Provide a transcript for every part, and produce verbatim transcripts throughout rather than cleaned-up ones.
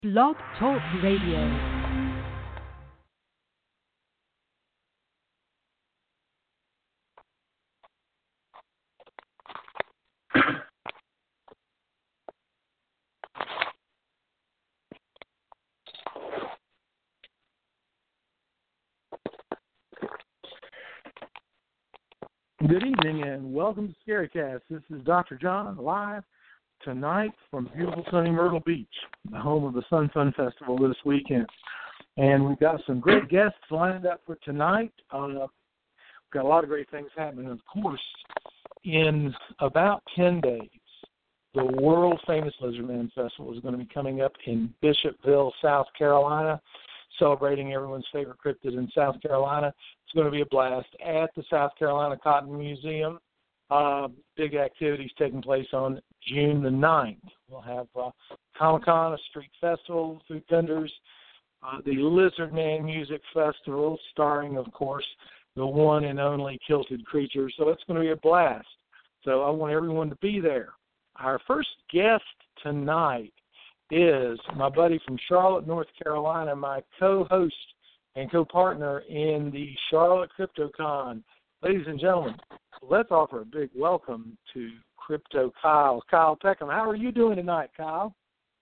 Blog Talk Radio. Good evening and welcome to Scarycast. This is Doctor John live tonight from beautiful sunny Myrtle Beach, the home of the Sun Fun Festival this weekend. And we've got some great guests lined up for tonight. Uh, we've got a lot of great things happening. Of course, in about ten days, the world-famous Lizardman Festival is going to be coming up in Bishopville, South Carolina, celebrating everyone's favorite cryptid in South Carolina. It's going to be a blast at the South Carolina Cotton Museum. Uh, big activities taking place on June the ninth. We'll have uh, Comic-Con, a street festival, food vendors, uh, the Lizard Man Music Festival, starring, of course, the one and only Kilted Creature. So it's going to be a blast. So I want everyone to be there. Our first guest tonight is my buddy from Charlotte, North Carolina, my co-host and co-partner in the Charlotte CryptoCon. Ladies and gentlemen, let's offer a big welcome to Crypto Kyle. Kyle Peckham, how are you doing tonight, Kyle?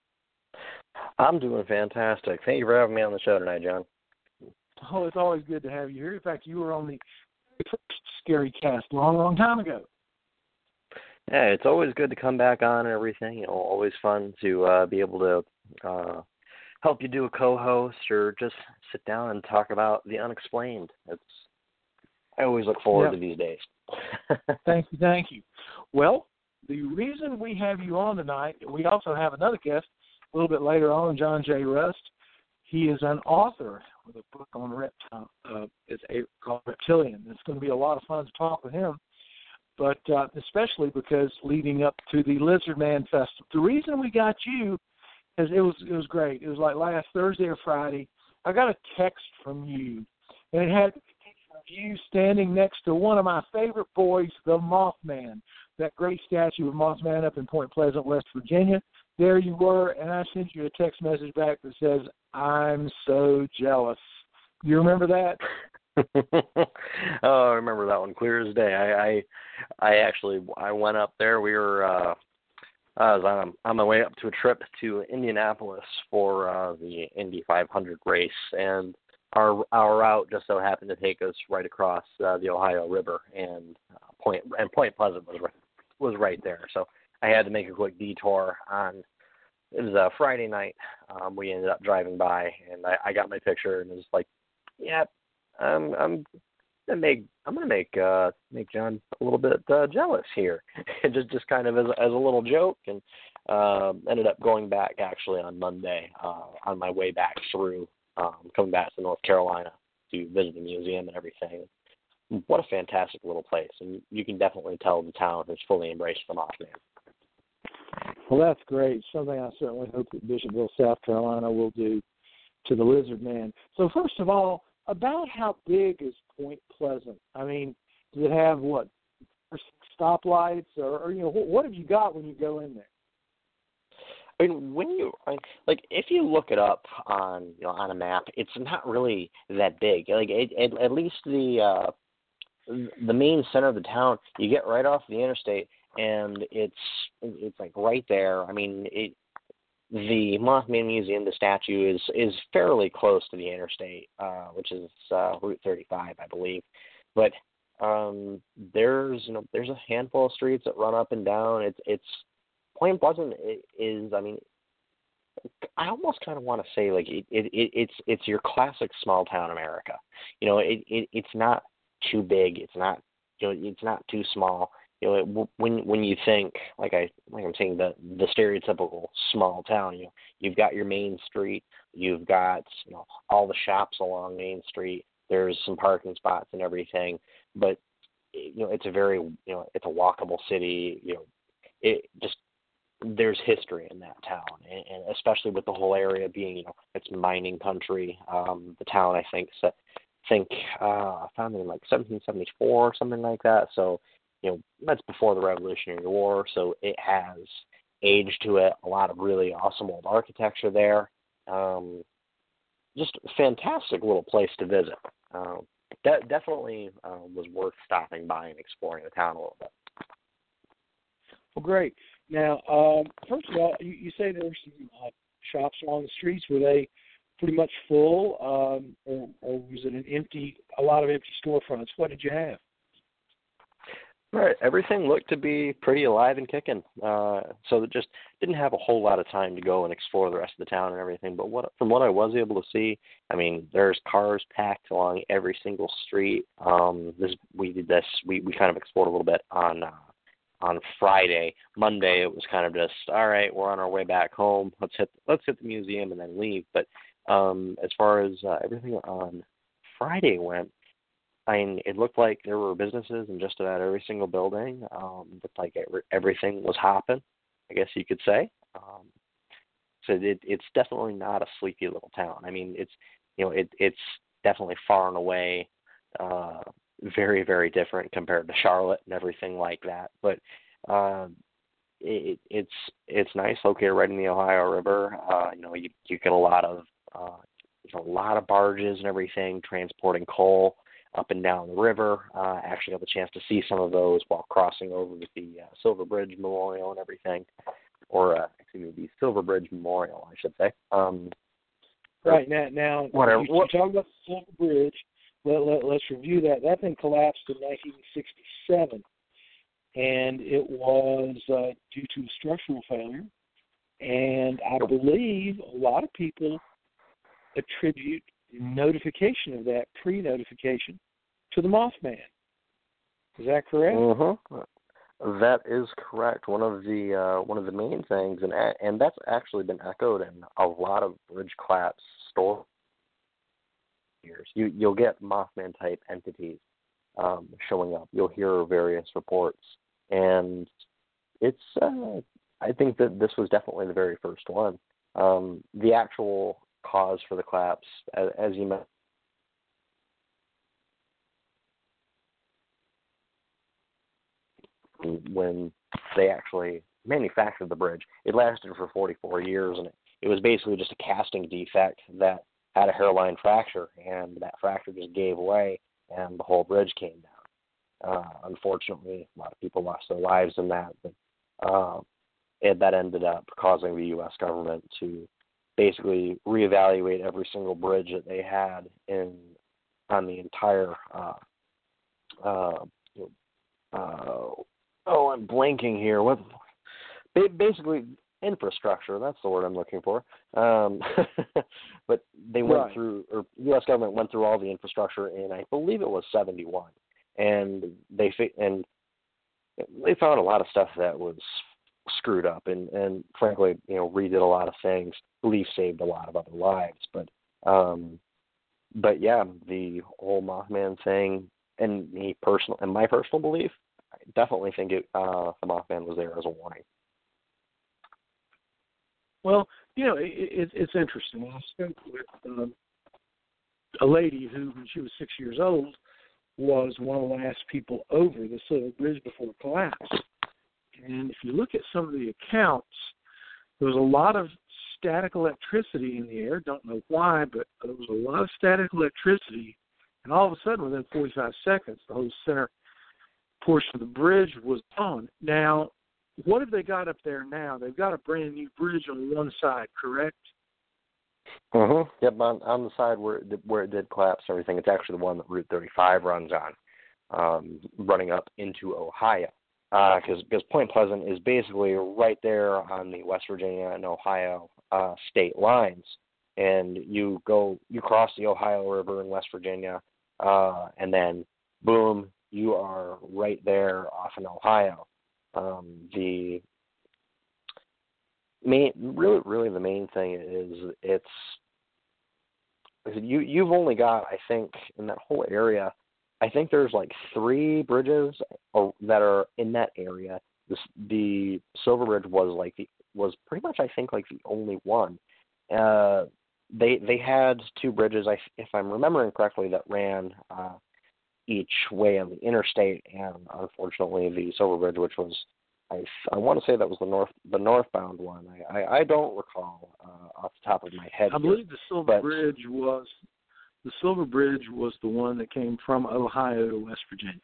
I'm doing fantastic. Thank you for having me on the show tonight, John. Oh, it's always good to have you here. In fact, you were on the first Scary Cast a long, long time ago. Yeah, it's always good to come back on and everything. You know, always fun to uh, be able to uh, help you do a co-host or just sit down and talk about the unexplained. It's I always look forward yep. to these days. Thank you, thank you. Well, the reason we have you on tonight, we also have another guest a little bit later on, John J. Rust. He is an author with a book on reptile. Uh, it's a, called Reptilian. It's going to be a lot of fun to talk with him. But uh, especially because leading up to the Lizardman Festival. The reason we got you is it was it was great. It was like last Thursday or Friday. I got a text from you, and it had you standing next to one of my favorite boys, the Mothman, that great statue of Mothman up in Point Pleasant, West Virginia. There you were, and I sent you a text message back that says, "I'm so jealous." Do you remember that? Oh, I remember that one clear as day. I, I, I actually, I went up there. We were, uh, I was on, on my way up to a trip to Indianapolis for uh, the Indy five hundred race, and our our route just so happened to take us right across uh, the Ohio River, and uh, Point and Point Pleasant was right, was right there. So I had to make a quick detour on. It was a Friday night. Um, we ended up driving by, and I, I got my picture, and it was like, yeah. I'm I'm gonna make I'm gonna make uh, make John a little bit uh, jealous here, just just kind of as as a little joke, and uh, ended up going back actually on Monday uh, on my way back through um, coming back to North Carolina to visit the museum and everything. What a fantastic little place, and you can definitely tell the town has fully embraced the Mothman. Well, that's great. Something I certainly hope that Bishopville, South Carolina, will do to the Lizard Man. So first of all, about how big is Point Pleasant? I mean, does it have, what, stoplights? Or, or you know, what, what have you got when you go in there? I mean, when you, like, if you look it up on, you know, on a map, it's not really that big. Like, it, it, at least the, uh, the main center of the town, you get right off the interstate, and it's, it's like right there. I mean, it, the Mothman Museum, the statue, is is fairly close to the interstate, uh, which is uh, Route thirty-five, I believe. But um, there's you know there's a handful of streets that run up and down. It's it's Point Pleasant is I mean I almost kind of want to say like it, it, it it's it's your classic small town America. You know it, it it's not too big. It's not you know it's not too small. You know, it, when when you think like I like I'm saying the the stereotypical small town, you know, you've got your main street, you've got you know all the shops along Main Street. There's some parking spots and everything, but you know it's a very you know it's a walkable city. You know, it just there's history in that town, and, and especially with the whole area being you know it's mining country. Um, the town I think so, think uh, founded in like seventeen seventy-four or something like that. So. You know, that's before the Revolutionary War, so it has age to it, a lot of really awesome old architecture there. Um, just a fantastic little place to visit. Um, de- definitely uh, was worth stopping by and exploring the town a little bit. Well, great. Now, um, first of all, you, you say there were some uh, shops along the streets. Were they pretty much full, um, or, or was it an empty, a lot of empty storefronts? What did you have? Right, everything looked to be pretty alive and kicking. Uh, so it just didn't have a whole lot of time to go and explore the rest of the town and everything. But what, from what I was able to see, I mean, there's cars packed along every single street. Um, this we did this. We, we kind of explored a little bit on uh, on Friday. Monday it was kind of just all right. We're on our way back home. Let's hit let's hit the museum and then leave. But um, as far as uh, everything on Friday went, I mean, it looked like there were businesses in just about every single building. Um, looked like every, everything was hopping, I guess you could say. Um, so it, it's definitely not a sleepy little town. I mean, it's you know, it, it's definitely far and away uh, very, very different compared to Charlotte and everything like that. But um, it, it's it's nice, located right in the Ohio River. Uh, you know, you you get a lot of uh, there's a lot of barges and everything transporting coal up and down the river. Uh, actually got the chance to see some of those while crossing over with the uh, Silver Bridge Memorial and everything, or uh, excuse me, the Silver Bridge Memorial, I should say. Um, right, now, now whatever. you, you talk about the Silver Bridge. Let, let, let's review that. That thing collapsed in nineteen sixty-seven, and it was uh, due to a structural failure. And I believe a lot of people attribute notification of that, pre-notification, to the Mothman. Is that correct? Uh-huh. That is correct. One of the uh, one of the main things, and and that's actually been echoed in a lot of bridge collapse stories. You you'll get Mothman type entities um, showing up. You'll hear various reports, and it's. Uh, I think that this was definitely the very first one. Um, the actual cause for the collapse, as, as you mentioned, when they actually manufactured the bridge, it lasted for forty-four years, and it, it was basically just a casting defect that had a hairline fracture, and that fracture just gave way, and the whole bridge came down. Uh, unfortunately, a lot of people lost their lives in that, but uh, it, that ended up causing the U S government to basically reevaluate every single bridge that they had in on the entire uh, uh, uh, oh, I'm blanking here. What basically infrastructure? That's the word I'm looking for. Um, but they went right. through, or the U S government went through all the infrastructure in, I believe it was seventy-one, and they and they found a lot of stuff that was screwed up, and, and frankly, you know, redid a lot of things. Belief saved a lot of other lives, but um, but yeah, the whole Mothman thing, and me personal, and my personal belief, I definitely think it uh, the Mothman was there as a warning. Well, you know, it, it, it's interesting. I spoke with um, a lady who, when she was six years old, was one of the last people over the Silver Bridge before it collapsed. And if you look at some of the accounts, there was a lot of static electricity in the air. Don't know why, but there was a lot of static electricity. And all of a sudden, within forty-five seconds, the whole center portion of the bridge was on. Now, what have they got up there now? They've got a brand new bridge on one side, correct? Uh-huh. Yep, on, on the side where it, did, where it did collapse and everything, it's actually the one that Route thirty-five runs on, um, running up into Ohio. Because uh, Point Pleasant is basically right there on the West Virginia and Ohio uh, state lines, and you go, you cross the Ohio River in West Virginia, uh, and then boom, you are right there off in Ohio. Um, the main, really, really, the main thing is it's you. You've only got, I think, in that whole area, I think there's like three bridges that are in that area. This, the Silver Bridge was like the was pretty much, I think, like the only one. Uh, they they had two bridges, I, if I'm remembering correctly, that ran uh, each way on the interstate, and unfortunately, the Silver Bridge, which was I, I want to say that was the north the northbound one. I, I, I don't recall uh, off the top of my head. I here, believe the Silver but, Bridge was the Silver Bridge was the one that came from Ohio to West Virginia.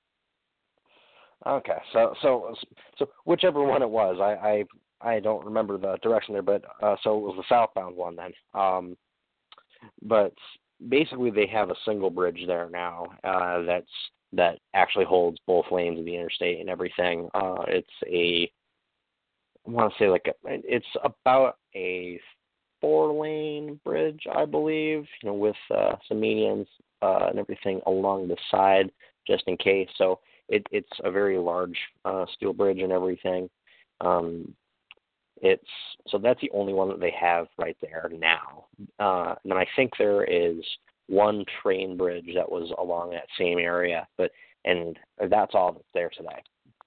Okay, so so so whichever one it was, I I, I don't remember the direction there, but uh, so it was the southbound one then. Um, but basically, they have a single bridge there now uh, that's that actually holds both lanes of the interstate and everything. Uh, it's a I want to say like a, it's about a four-lane bridge, I believe, you know, with uh, some medians uh, and everything along the side, just in case. So it, it's a very large uh, steel bridge and everything. Um, it's so that's the only one that they have right there now. Uh, and I think there is one train bridge that was along that same area, but and that's all that's there today.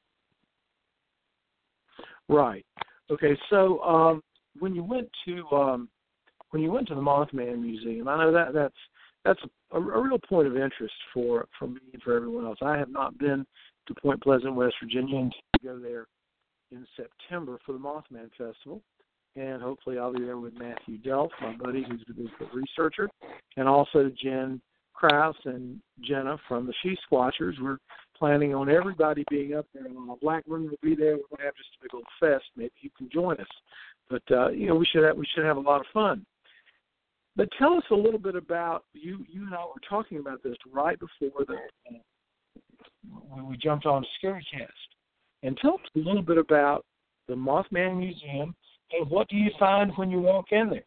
Right. Okay. So um, when you went to um, when you went to the Mothman Museum, I know that that's that's a, a real point of interest for, for me and for everyone else. I have not been to Point Pleasant, West Virginia, and to go there in September for the Mothman Festival. And hopefully I'll be there with Matthew Delph, my buddy who's the Bigfoot researcher, and also Jen Krause and Jenna from the She Squatchers. We're planning on everybody being up there. Uh, Blackburn will be there. We're going to have just a big old fest. Maybe you can join us. But, uh, you know, we should have, we should have a lot of fun. But tell us a little bit about, you You and I were talking about this right before the, uh, when we jumped on Scarycast. And tell us a little bit about the Mothman Museum and what do you find when you walk in there?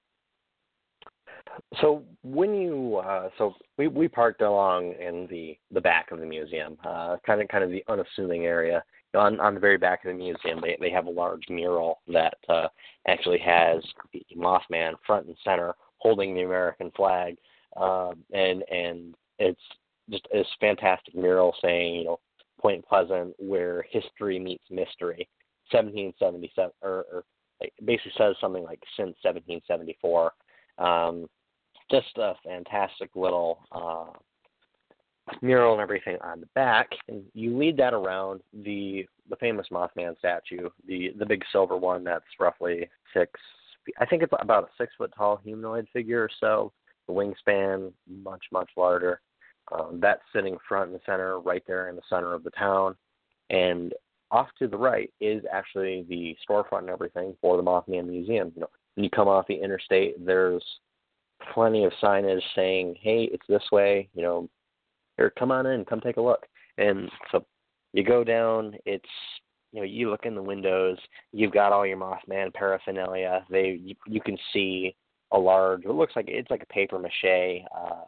So when you uh, so we, we parked along in the, the back of the museum, uh, kind of kind of the unassuming area. On on the very back of the museum, they they have a large mural that uh, actually has the Mothman front and center, holding the American flag, uh, and and it's just this fantastic mural saying, you know, Point Pleasant, where history meets mystery, seventeen seventy-seven, or, or like basically says something like since seventeen seventy-four. Um, just a fantastic little uh, mural and everything on the back, and you lead that around the the famous Mothman statue, the the big silver one that's roughly six. I think it's about a six foot tall humanoid figure or so. The wingspan much much larger. Um, that's sitting front and center right there in the center of the town, and off to the right is actually the storefront and everything for the Mothman Museum. You know, when you come off the interstate, there's plenty of signage saying, "Hey, it's this way." You know, here, come on in, come take a look. And so you go down. It's you know, you look in the windows. You've got all your Mothman paraphernalia. They you, you can see a large. It looks like it's like a paper mache. Uh,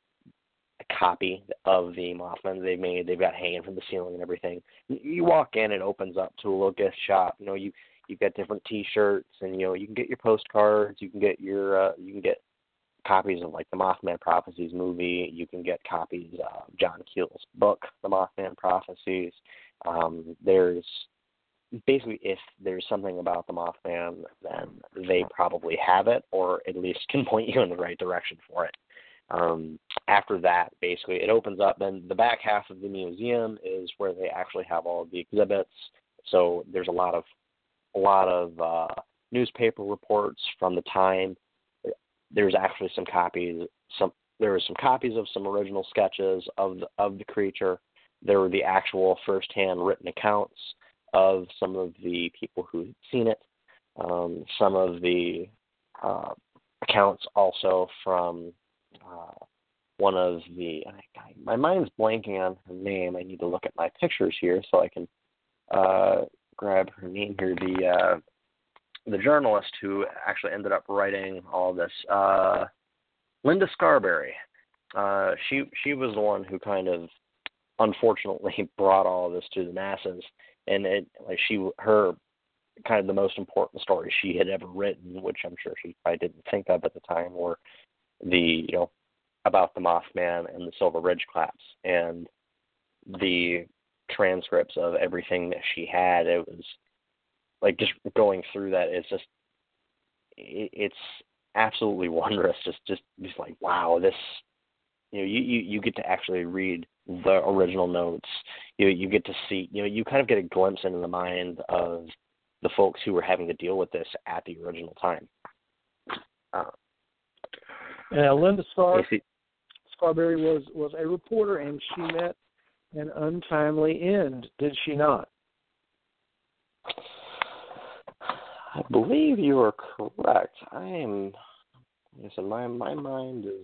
a copy of the Mothman they made. They've got hanging from the ceiling and everything. You walk in, it opens up to a little gift shop. You know, you you've got different T-shirts, and you know you can get your postcards. You can get your uh, you can get copies of like the Mothman Prophecies movie. You can get copies of John Keel's book, The Mothman Prophecies. Um, there's basically, if there's something about the Mothman, then they probably have it, or at least can point you in the right direction for it. Um, after that, basically, it opens up. Then the back half of the museum is where they actually have all of the exhibits. So there's a lot of a lot of uh, newspaper reports from the time. There's actually some copies. Some there were some copies of some original sketches of the, of the creature. There were the actual first-hand written accounts of some of the people who had seen it. Um, some of the uh, accounts also from Uh, one of the, I, my mind's blanking on her name. I need to look at my pictures here so I can uh, grab her name here. The uh, the journalist who actually ended up writing all this, uh, Linda Scarberry. Uh, she she was the one who kind of unfortunately brought all of this to the masses, and it like she her kind of the most important story she had ever written, which I'm sure she probably didn't think of at the time, were the, you know, about the Mothman and the Silver Ridge collapse, and the transcripts of everything that she had. It was like just going through that. It's just, it, it's absolutely wondrous. Just, just, just like, wow, this, You know, you, you, you get to actually read the original notes. You you get to see, you know, you kind of get a glimpse into the mind of the folks who were having to deal with this at the original time. Uh, uh, Linda Scar- see, Scarberry was, was a reporter, and she met an untimely end, did she not? I believe you are correct. I am. Like I said, my my mind is.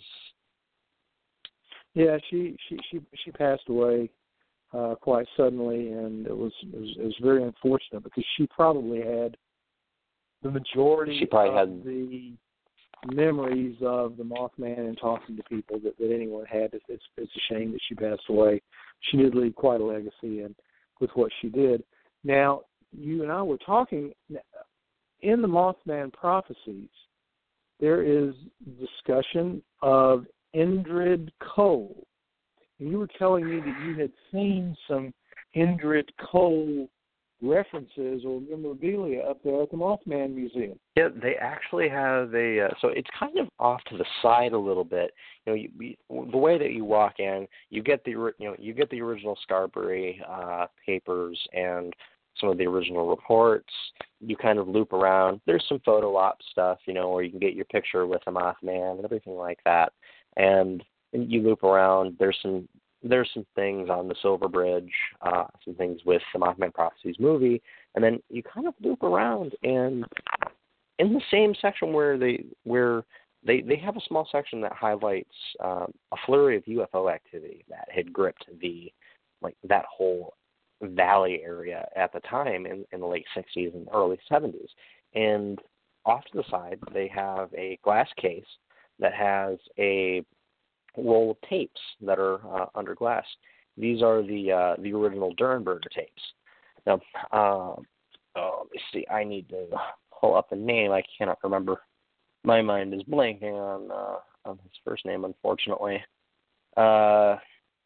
Yeah, she she she she passed away uh, quite suddenly, and it was, it was it was very unfortunate because she probably had the majority She probably of had the memories of the Mothman and talking to people that, that anyone had. It's, it's it's a shame that she passed away. She did leave quite a legacy, and with what she did. Now, you and I were talking in the Mothman prophecies. There is discussion of Indrid Cold. And you were telling me that you had seen some Indrid Cold references or memorabilia up there at the Mothman Museum. Yeah, they actually have a. Uh, so it's kind of off to the side a little bit. You know, you, you, the way that you walk in, you get the you know you get the original Scarberry uh, papers and some of the original reports. You kind of loop around. There's some photo op stuff, you know, where you can get your picture with the Mothman and everything like that. And you loop around. There's some there's some things on the Silver Bridge, uh, some things with the Mothman Prophecies movie, and then you kind of loop around, and in the same section where they where they they have a small section that highlights um, a flurry of U F O activity that had gripped the like that whole valley area at the time in, in the late sixties and early seventies. And off to the side, they have a glass case that has a roll of tapes that are uh, under glass. These are the uh, the original Durenberger tapes. Now, uh, oh, let me see. I need to pull up a name. I cannot remember. My mind is blanking on uh, on his first name, unfortunately. Uh,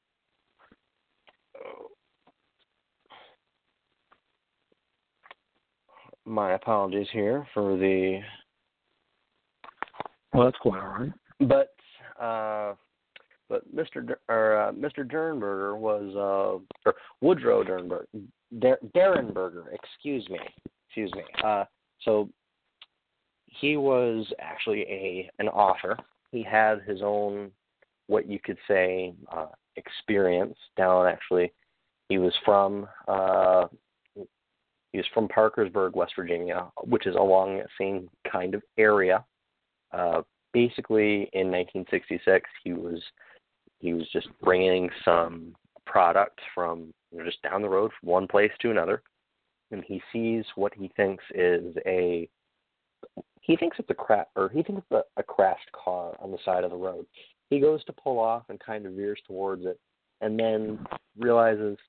my apologies here for the. Well, that's quite all right. But uh, but Mister D- or uh, Mister Durenberger was uh, or Woodrow Durenberger, Der- Derenberger, excuse me, excuse me. Uh, so he was actually a an author. He had his own, what you could say, uh, experience down. Actually, he was from uh, he was from Parkersburg, West Virginia, which is along that same kind of area. Uh, basically, in nineteen sixty-six, he was he was just bringing some product from you know, just down the road from one place to another, and he sees what he thinks is a he thinks it's a cra- or he thinks it's a, a crashed car on the side of the road. He goes to pull off and kind of veers towards it, and then realizes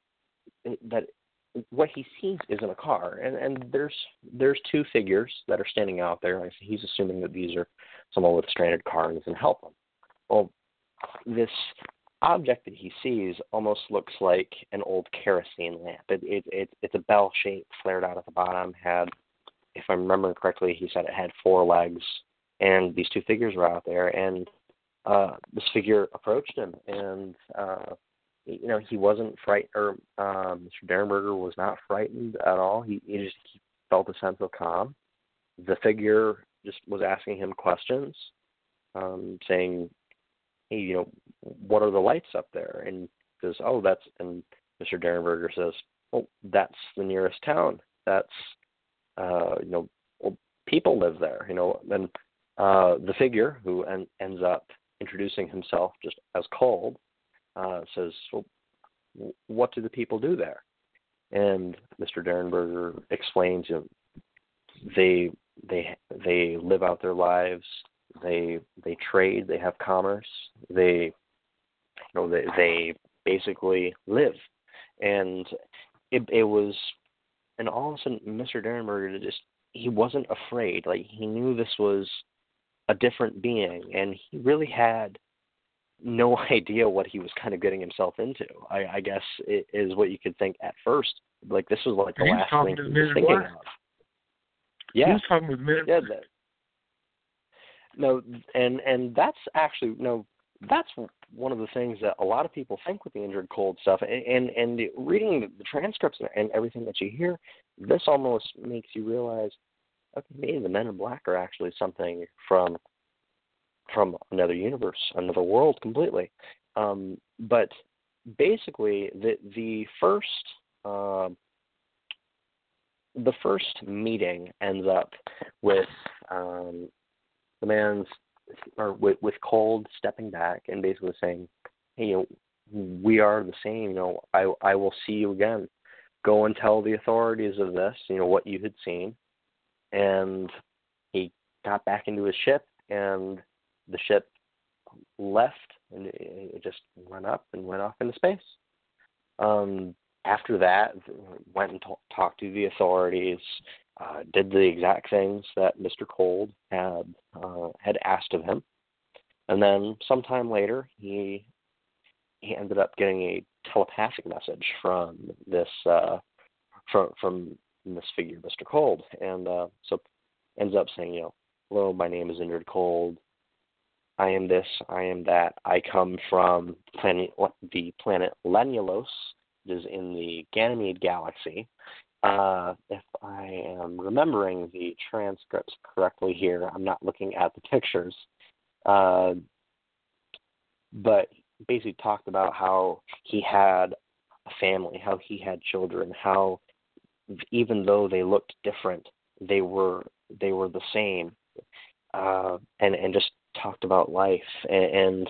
that what he sees isn't a car, and and there's there's two figures that are standing out there. Like he's assuming that these are someone with a stranded car and can help him. Well, this object that he sees almost looks like an old kerosene lamp. It it, it it's a bell shape, flared out at the bottom. Had, if I'm remembering correctly, he said it had four legs, and these two figures were out there, and uh, this figure approached him, and uh, you know, he wasn't frightened, or um, Mister Derenberger was not frightened at all. He, he just he felt a sense of calm. The figure just was asking him questions, um, saying, hey, you know, what are the lights up there? And he says, oh, that's, and Mister Derenberger says, well, that's the nearest town. That's, uh, you know, well, people live there, you know. And uh, the figure, who en- ends up introducing himself just as Cold, Uh, says, well, what do the people do there? And Mister Derenberger explains, you know, they they they live out their lives. They they trade. They have commerce. They you know they they basically live. And it it was, and all of a sudden, Mister Derenberger just he wasn't afraid. Like he knew this was a different being, and he really had no idea what he was kind of getting himself into. I, I guess it is what you could think at first. Like this was like the he was last talking thing to he the was Men in thinking Black. of. Yeah, he was talking with Men in yeah. Black. That, no, and and that's actually no. that's one of the things that a lot of people think with the Indrid Cold stuff, and and, and reading the transcripts and everything that you hear, this almost makes you realize, okay, maybe the Men in Black are actually something from from another universe, another world completely. Um, but basically, the the first uh, the first meeting ends up with um, the man's or with, with Cold stepping back and basically saying, "Hey, you know, we are the same. You know, I I will see you again. Go and tell the authorities of this. You know what you had seen." And he got back into his ship, and the ship left, and it just went up and went off into space. Um, after that, went and t- talked to the authorities, uh, did the exact things that Mister Cold had uh, had asked of him, and then sometime later, he he ended up getting a telepathic message from this uh, from from this figure, Mister Cold, and uh, so ends up saying, you know, "Hello, my name is Indrid Cold. I am this, I am that. I come from planet, the planet Lenulos, which is in the Ganymede galaxy. Uh, if I am remembering the transcripts correctly here, I'm not looking at the pictures, uh, but basically talked about how he had a family, how he had children, how even though they looked different, they were they were the same, uh, and and just talked about life, and and,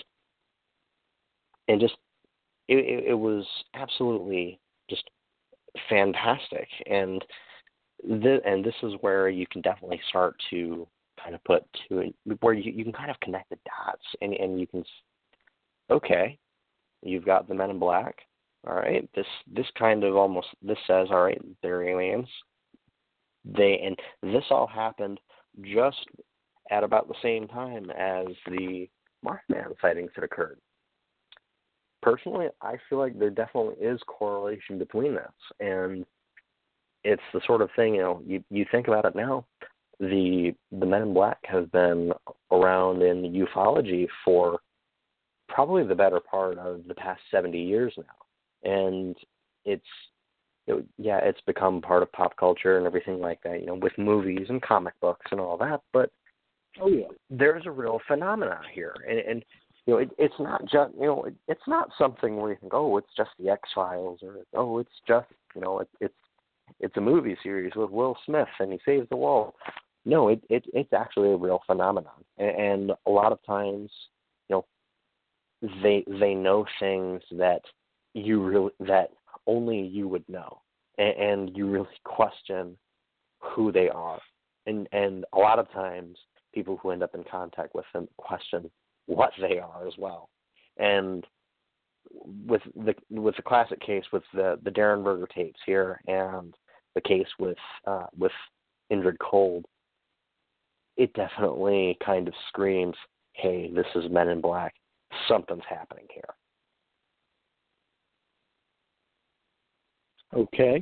and just it, it, it was absolutely just fantastic, and this, and this is where you can definitely start to kind of put to where you, you can kind of connect the dots, and and you can, okay, you've got the Men in Black. All right, this this kind of almost this says, all right, they're aliens. They and this all happened just at about the same time as the Mothman sightings had occurred. Personally, I feel like there definitely is correlation between this, and it's the sort of thing, you know, you you think about it now. The the Men in Black have been around in ufology for probably the better part of the past seventy years now. And it's, it, yeah, it's become part of pop culture and everything like that, you know, with movies and comic books and all that. But oh yeah, there's a real phenomenon here, and, and you know, it, it's not just, you know, it, it's not something where you think, oh, it's just the X-Files, or oh, it's just, you know, it, it's it's a movie series with Will Smith and he saves the world. No, it, it it's actually a real phenomenon, and, and a lot of times, you know, they they know things that you really that only you would know, and, and you really question who they are, and and a lot of times people who end up in contact with them question what they are as well. And with the with the classic case with the the Darren Berger tapes here, and the case with uh, with Indrid Cold, it definitely kind of screams, hey, this is Men in Black. Something's happening here. Okay.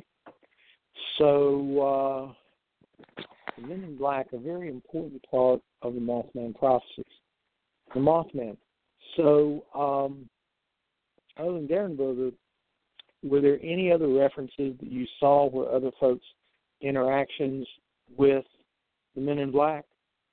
So, uh, the Men in Black, a very important part of the Mothman prophecies. The Mothman. So, um, other than Darren Berger, were there any other references that you saw where other folks' interactions with the Men in Black?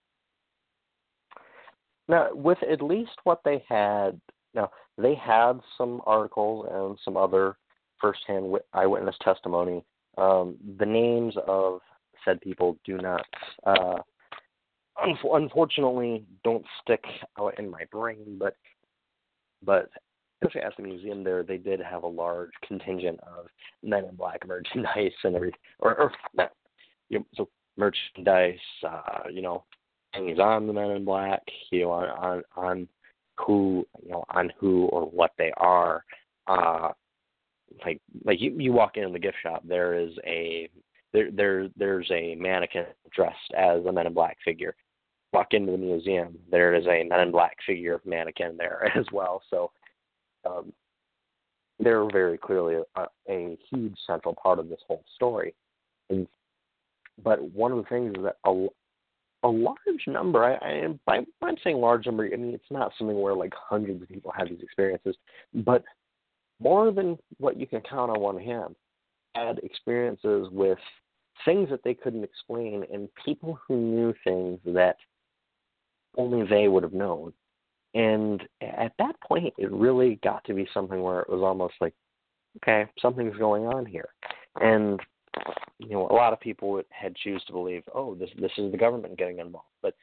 Now, with at least what they had, now, they had some articles and some other firsthand eyewitness testimony. Um, the names of said people do not, uh, un- unfortunately, don't stick out in my brain, but, but especially at the museum there, they did have a large contingent of Men in Black merchandise and everything, or, or not, you know, so merchandise, uh, you know, things on the Men in Black, you know, on, on, on who, you know, on who or what they are. Uh, like, like you, you walk in the gift shop, there is a, there, there, there's a mannequin dressed as a Men in Black figure. Walk into the museum, there is a Men in Black figure mannequin there as well. So, um, they're very clearly a, a huge central part of this whole story. And, but one of the things that a, a large number. I, I by I'm saying large number, I mean it's not something where like hundreds of people have these experiences, but more than what you can count on one hand had experiences with things that they couldn't explain and people who knew things that only they would have known. And at that point, it really got to be something where it was almost like, okay, something's going on here. And, you know, a lot of people would, had choose to believe, oh, this this is the government getting involved. But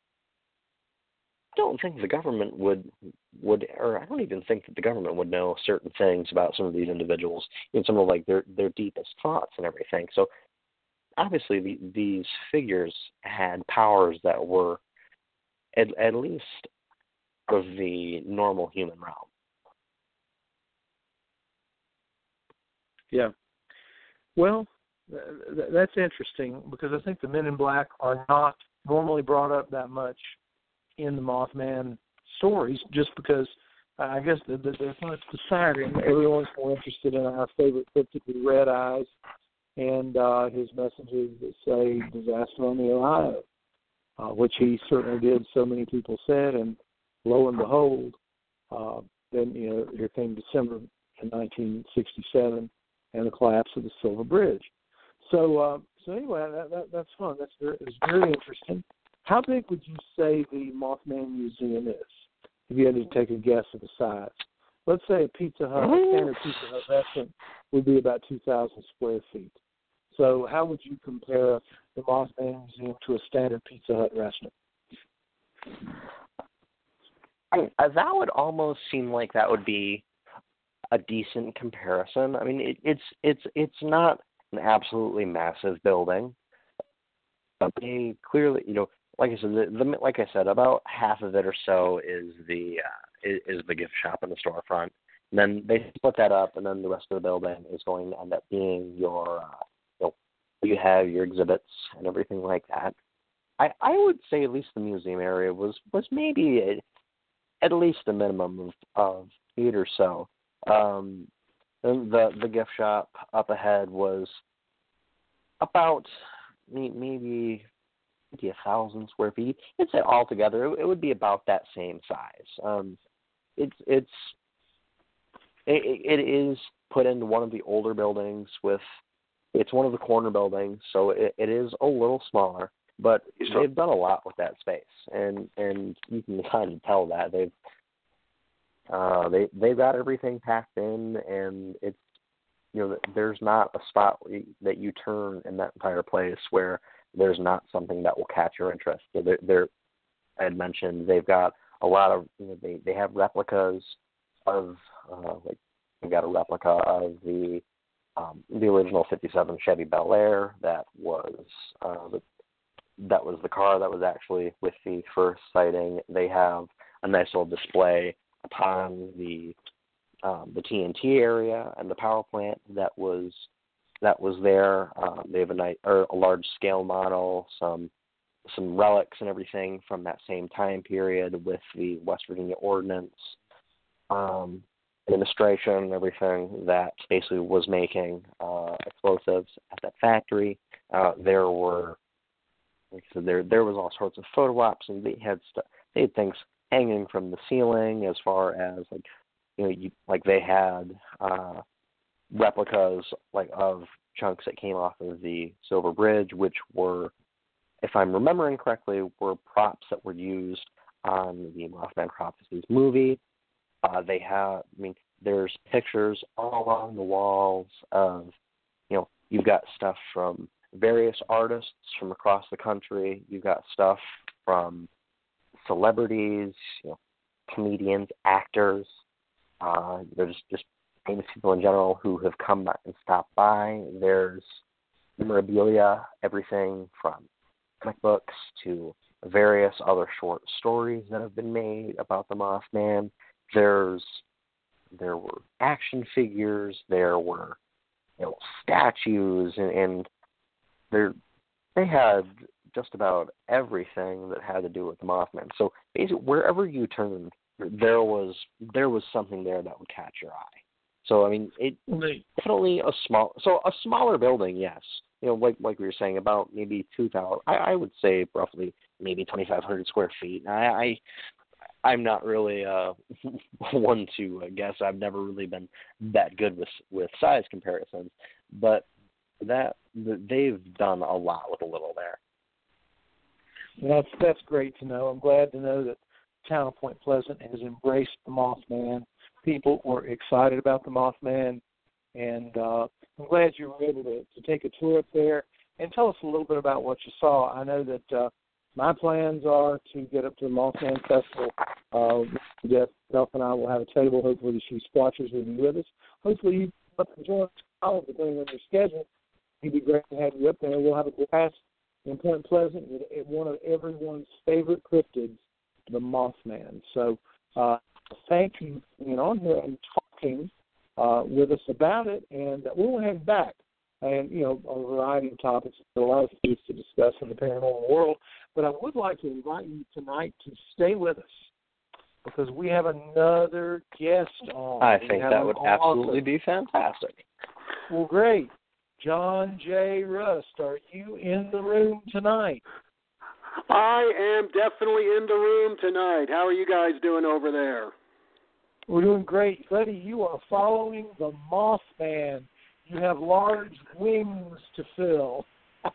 I don't think the government would, would, or I don't even think that the government would know certain things about some of these individuals, in some of like their, their deepest thoughts and everything. So obviously the, these figures had powers that were at, at least of the normal human realm. Yeah. Well, th- that's interesting because I think the Men in Black are not normally brought up that much in the Mothman stories, just because uh, I guess the, the, there's much society and everyone's more interested in our favorite cryptically Red Eyes and uh, his messages that say disaster on the Ohio, uh, which he certainly did, so many people said, and lo and behold, uh, then, you know, here came December in nineteen sixty-seven and the collapse of the Silver Bridge. So, uh, so anyway, that, that, that's fun. That's very, it's very interesting. How big would you say the Mothman Museum is, if you had to take a guess of the size? Let's say a Pizza Hut, a standard Pizza Hut restaurant would be about two thousand square feet. So how would you compare the Mothman Museum to a standard Pizza Hut restaurant? I, that would almost seem like that would be a decent comparison. I mean, it, it's it's it's not an absolutely massive building, but they clearly, you know, like I said, the, the like I said, about half of it or so is the uh, is, is the gift shop and the storefront. And then they split that up, and then the rest of the building is going to end up being your, uh, you know, you have your exhibits and everything like that. I I would say at least the museum area was was maybe a, at least a minimum of, of eight or so. Um, the the gift shop up ahead was about maybe maybe a thousand square feet. It's altogether it, it would be about that same size. Um, it's it's it, it is put into one of the older buildings with it's one of the corner buildings, so it, it is a little smaller. But they've done a lot with that space, and, and you can kind of tell that they've uh, they they've got everything packed in, and it's you know there's not a spot that you turn in that entire place where there's not something that will catch your interest. So they're, they're I had mentioned they've got a lot of you know, they they have replicas of uh, like they've got a replica of the um, the original fifty-seven Chevy Bel Air that was uh, the That was the car that was actually with the first sighting. They have a nice little display upon the um, the T N T area and the power plant that was that was there. Um, they have a nice or a large scale model, some some relics and everything from that same time period with the West Virginia Ordnance um, administration and everything that basically was making uh, explosives at that factory. Uh, there were Like I said, there there was all sorts of photo ops, and they had stuff. They had things hanging from the ceiling, as far as like you know, you, like they had uh, replicas like of chunks that came off of the Silver Bridge, which were, if I'm remembering correctly, were props that were used on the Mothman Prophecies movie. Uh, they have, I mean, there's pictures all along the walls of, you know, you've got stuff from various artists from across the country. You've got stuff from celebrities, you know, comedians, actors. Uh, there's just famous people in general who have come back and stopped by. There's memorabilia, everything from comic books to various other short stories that have been made about the Mothman. There's there were action figures. There were you know statues and. and They're, they had just about everything that had to do with the Mothman. So basically, wherever you turned, there was there was something there that would catch your eye. So I mean, it definitely a small, so a smaller building, yes, you know, like like we were saying, about maybe two thousand. I, I would say roughly maybe twenty-five hundred square feet. I, I I'm not really uh, one to uh, guess. I've never really been that good with with size comparisons, but that they've done a lot with a little there. That's that's great to know. I'm glad to know that the town of Point Pleasant has embraced the Mothman. People were excited about the Mothman, and uh, I'm glad you were able to, to take a tour up there and tell us a little bit about what you saw. I know that uh, my plans are to get up to the Mothman Festival. Uh, Jeff Duff and I will have a table. Hopefully the She Squatchers will be with us. Hopefully you can join us tomorrow, depending on your schedule. It'd be great to have you up there. We'll have a blast in Point Pleasant with one of everyone's favorite cryptids, the Mothman. So uh, thank you for being on here and talking uh, with us about it, and we'll have you back. And, you know, a variety of topics. There are a lot of things to discuss in the paranormal world. But I would like to invite you tonight to stay with us because we have another guest on. I we think that would awesome. absolutely be fantastic. Well, great. John J. Rust, are you in the room tonight? I am definitely in the room tonight. How are you guys doing over there? We're doing great. Buddy, you are following the Mothman. You have large wings to fill.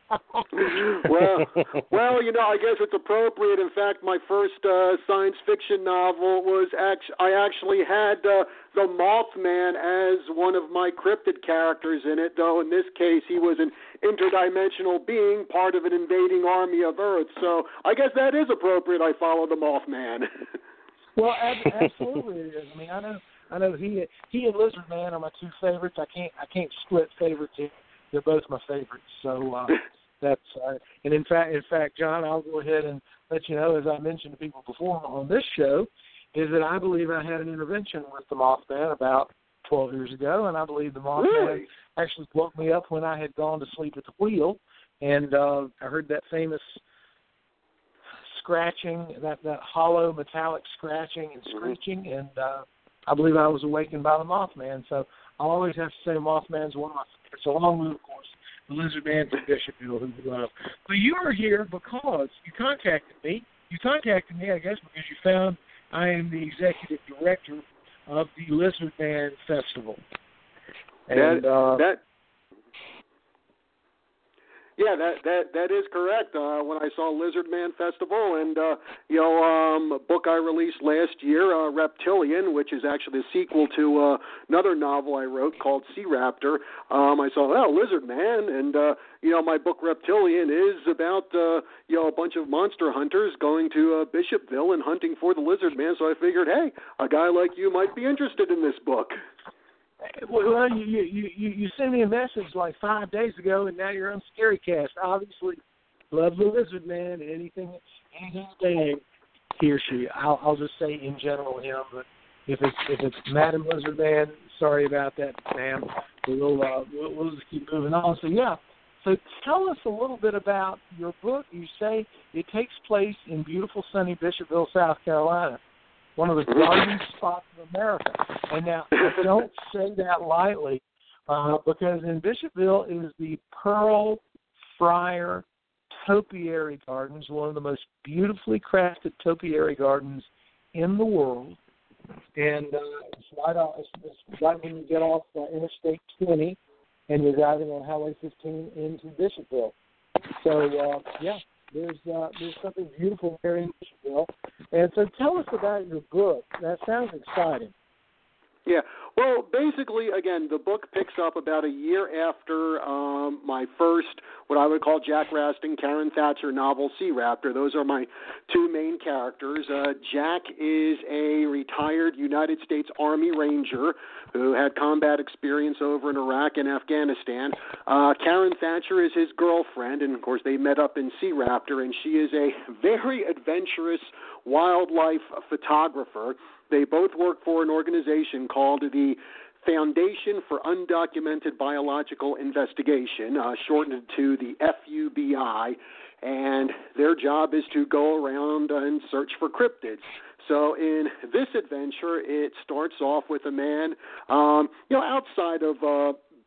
well, well, you know, I guess it's appropriate. In fact, my first uh, science fiction novel was actually I actually had uh, the Mothman as one of my cryptid characters in it. Though in this case, he was an interdimensional being, part of an invading army of Earth. So I guess that is appropriate. I follow the Mothman. Well, ab- absolutely it is. I mean, I know, I know he he and Lizard Man are my two favorites. I can't I can't split favorites. They're both my favorites. So uh, that's uh, and in fact, in fact, John, I'll go ahead and let you know, as I mentioned to people before on this show, is that I believe I had an intervention with the Mothman about twelve years ago, and I believe the Mothman really? actually woke me up when I had gone to sleep at the wheel, and uh, I heard that famous scratching, that, that hollow metallic scratching and screeching, mm-hmm. and uh, I believe I was awakened by the Mothman. So I'll always have to say Mothman's one of my favorites, along with, of course, the Lizard Man from Bishopville, who we love. But you are here because you contacted me. You contacted me, I guess, because you found I am the executive director of the Lizard Man Festival. And, that, uh, that Yeah, that that that is correct. Uh, when I saw Lizard Man Festival, and uh, you know, um, a book I released last year, uh, Reptilian, which is actually the sequel to uh, another novel I wrote called Sea Raptor. Um, I saw, oh, Lizard Man, and uh, you know, my book Reptilian is about uh, you know a bunch of monster hunters going to uh, Bishopville and hunting for the Lizard Man. So I figured, hey, a guy like you might be interested in this book. Well, you, you you you sent me a message like five days ago, and now you're on ScaryCast. Obviously, love the Lizard Man and anything anything saying he or she. I'll I'll just say in general him, but if it's if it's Madam Lizard Man, sorry about that, ma'am. We'll uh we'll, we'll just keep moving on. So yeah, so tell us a little bit about your book. You say it takes place in beautiful sunny Bishopville, South Carolina, one of the garden spots of America. And now, I don't say that lightly, uh, because in Bishopville is the Pearl Friar Topiary Gardens, one of the most beautifully crafted topiary gardens in the world. And uh, it's, right off, it's, it's right when you get off uh, Interstate twenty, and you're driving on Highway fifteen into Bishopville. So, uh, yeah. There's uh, there's something beautiful there in Bishopville. And so tell us about your book. That sounds exciting. Yeah. Well, basically, again, the book picks up about a year after um, my first, what I would call Jack Raston, Karen Thatcher novel, Sea Raptor. Those are my two main characters. Uh, Jack is a retired United States Army Ranger who had combat experience over in Iraq and Afghanistan. Uh, Karen Thatcher is his girlfriend, and, of course, they met up in Sea Raptor, and she is a very adventurous wildlife photographer. They both work for an organization called the Foundation for Undocumented Biological Investigation, uh, shortened to the F U B I, and their job is to go around and search for cryptids. So in this adventure, it starts off with a man, um, you know, outside of uh,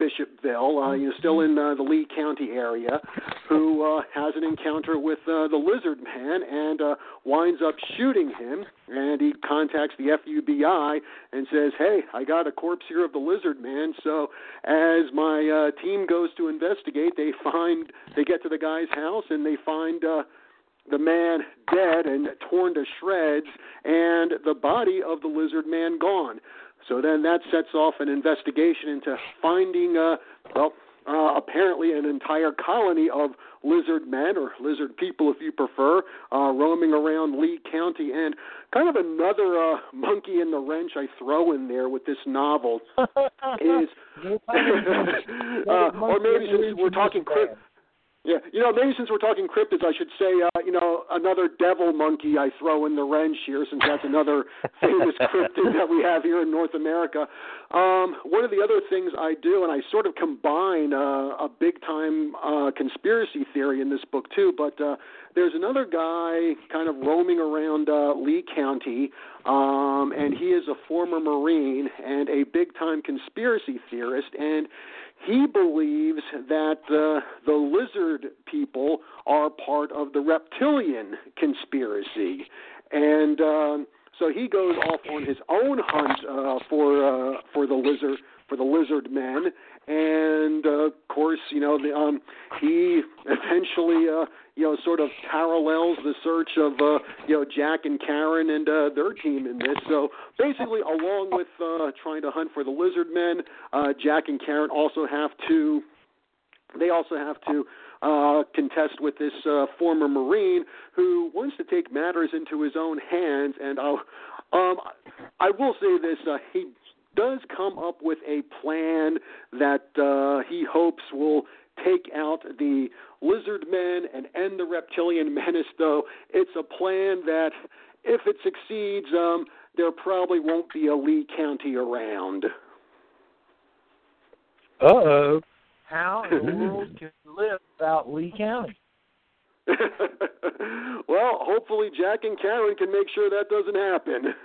Bishopville, uh, you know, still in uh, the Lee County area, who uh, has an encounter with uh, the Lizard Man and uh, winds up shooting him. And he contacts the F U B I and says, "Hey, I got a corpse here of the Lizard Man." So as my uh, team goes to investigate, they find they get to the guy's house and they find uh, the man dead and torn to shreds, and the body of the Lizard Man gone. So then that sets off an investigation into finding, uh, well, uh, apparently an entire colony of lizard men, or lizard people if you prefer, uh, roaming around Lee County. And kind of another uh, monkey in the wrench I throw in there with this novel is, uh, or maybe since we're talking crypt, yeah, you know, maybe since we're talking cryptids, I should say, uh, you know, another devil monkey I throw in the wrench here, since that's another famous cryptid that we have here in North America. Um, one of the other things I do, and I sort of combine uh, a big-time uh, conspiracy theory in this book too, but uh, there's another guy kind of roaming around uh, Lee County, um, and he is a former Marine and a big-time conspiracy theorist, and he believes that uh, the lizard people are part of the reptilian conspiracy. And um, so he goes off on his own hunt uh, for uh, for the lizard for the lizard men. And uh, of course, you know, the, um, he eventually, uh, you know, sort of parallels the search of, uh, you know, Jack and Karen and uh, their team in this. So basically, along with uh, trying to hunt for the lizard men, uh, Jack and Karen also have to, they also have to uh, contest with this uh, former Marine who wants to take matters into his own hands. And I'll, um, I will say this: uh, he does come up with a plan that uh, he hopes will take out the lizard men and end the reptilian menace, though it's a plan that, if it succeeds, um, there probably won't be a Lee County around. Uh-oh. How in the world can we live without Lee County? Well, hopefully Jack and Karen can make sure that doesn't happen.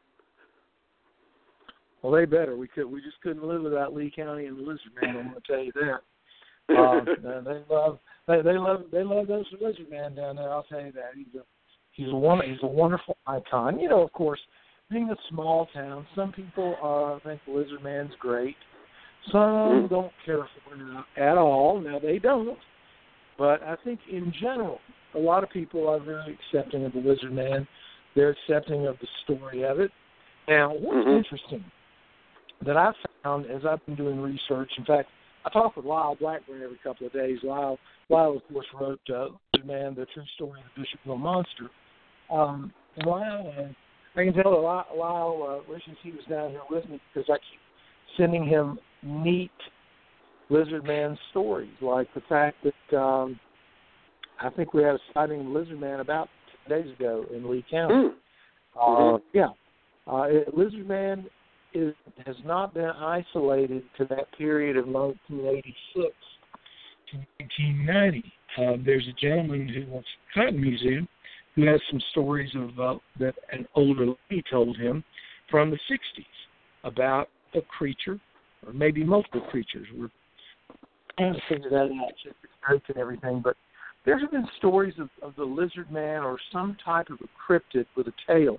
Well, they better. We could. We just couldn't live without Lee County and the Lizard Man. I'm going to tell you that. Uh, they love. They, they love. They love those Lizard Man down there. I'll tell you that. He's a. He's a one. He's a wonderful icon. You know, of course, being a small town, some people uh, think the Lizard Man's great. Some don't care for him at all. Now they don't. But I think in general, a lot of people are very accepting of the Lizard Man. They're accepting of the story of it. Now, what's mm-hmm. interesting that I found as I've been doing research, in fact, I talk with Lyle Blackburn every couple of days. Lyle, Lyle of course, wrote uh, Lizard Man, The True Story of the Bishopville Monster. Um, and Lyle, uh, I can tell that Lyle, Lyle uh, wishes he was down here with me because I keep sending him neat Lizard Man stories, like the fact that um, I think we had a sighting of Lizard Man about two days ago in Lee County. Mm-hmm. Uh, yeah. Uh, Lizard Man is, has not been isolated to that period of nineteen eighty-six to nineteen ninety. Uh, there's a gentleman who wants a cotton museum who has some stories of uh, that an older lady told him from the sixties about a creature, or maybe multiple creatures. We're trying to figure that out, check the scope and everything. But there's been stories of, of the Lizard Man or some type of a cryptid with a tail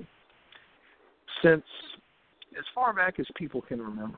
since as far back as people can remember.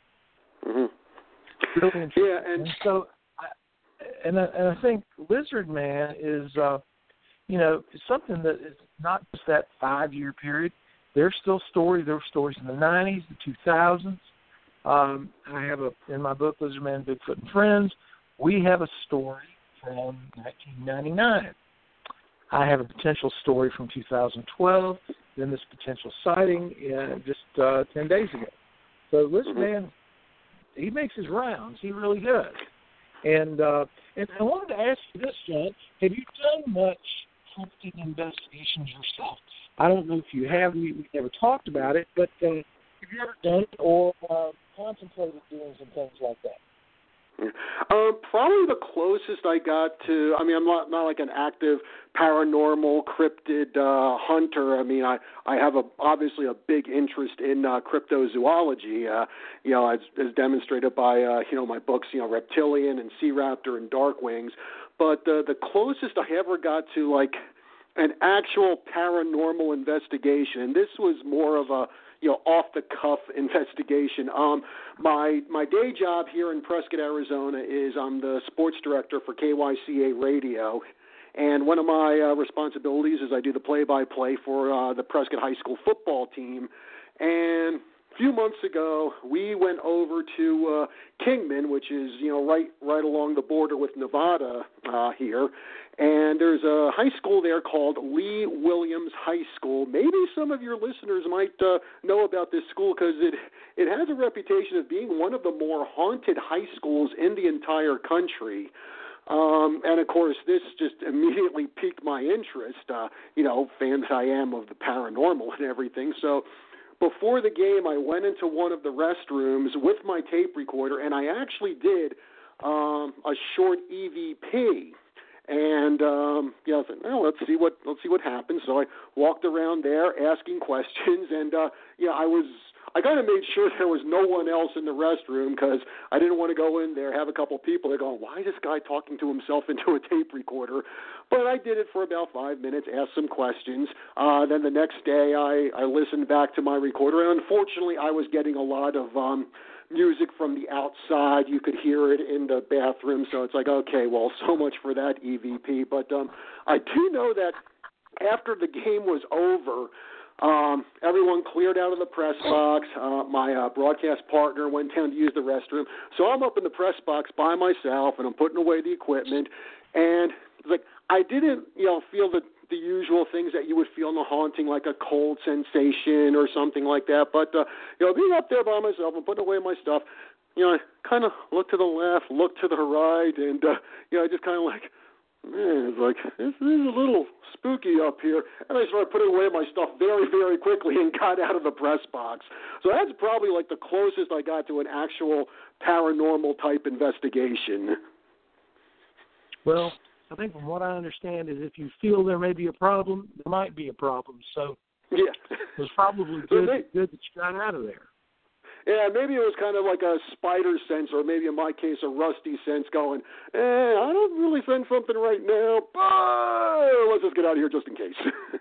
Mm-hmm. Really interesting. Yeah, and, and so, I, and, I, and I think Lizard Man is, uh, you know, something that is not just that five-year period. There's still stories. There were stories in the nineties, the two thousands. Um, I have a in my book, Lizard Man, Bigfoot and Friends. We have a story from nineteen ninety-nine. I have a potential story from two thousand twelve. Then this potential sighting uh, just uh, ten days ago. So Lizard Man, he makes his rounds. He really does. And uh, and I wanted to ask you this, John. Have you done much cryptid investigations yourself? I don't know if you have. We, we never talked about it, but uh, have you ever done it or uh, contemplated doing some things like that? Um, probably the closest I got to, I mean, I'm not, not like an active paranormal cryptid uh, hunter. I mean, I, I have a, obviously a big interest in uh, cryptozoology, uh, you know, as, as demonstrated by, uh, you know, my books, you know, Reptilian and Sea Raptor and Dark Wings. But uh, the closest I ever got to, like, an actual paranormal investigation, and this was more of a, you know, off-the-cuff investigation. Um, my my day job here in Prescott, Arizona, is I'm the sports director for K Y C A Radio, and one of my uh, responsibilities is I do the play-by-play for uh, the Prescott High School football team. And a few months ago, we went over to uh, Kingman, which is, you know, right right along the border with Nevada uh, here. And there's a high school there called Lee Williams High School. Maybe some of your listeners might uh, know about this school because it it has a reputation of being one of the more haunted high schools in the entire country. Um, and, of course, this just immediately piqued my interest, uh, you know, fan that I am of the paranormal and everything. So before the game, I went into one of the restrooms with my tape recorder, and I actually did um, a short E V P. And um, you know, I said, "Oh, let's see what let's see what happens." So I walked around there asking questions, and uh, yeah, I was I kind of made sure there was no one else in the restroom because I didn't want to go in there, have a couple people. They're going, "Why is this guy talking to himself into a tape recorder?" But I did it for about five minutes, asked some questions. Uh, then the next day, I I listened back to my recorder, and unfortunately, I was getting a lot of um, music from the outside. You could hear it in the bathroom, so it's like, okay, well, so much for that E V P. But um, I do know that after the game was over, um, everyone cleared out of the press box. Uh, my uh, broadcast partner went down to use the restroom. So I'm up in the press box by myself, and I'm putting away the equipment. And it's like I didn't, you know, feel the the usual things that you would feel in a haunting, like a cold sensation or something like that. But, uh, you know, being up there by myself and putting away my stuff, you know, I kind of looked to the left, looked to the right, and, uh, you know, I just kind of like, man, it's like, this, this is a little spooky up here. And I started putting away my stuff very, very quickly and got out of the press box. So that's probably like the closest I got to an actual paranormal type investigation. Well, I think from what I understand is if you feel there may be a problem, there might be a problem. So yeah, it was probably good, good that you got out of there. Yeah, maybe it was kind of like a spider sense, or maybe in my case a rusty sense going, eh, I don't really sense something right now, but let's just get out of here just in case.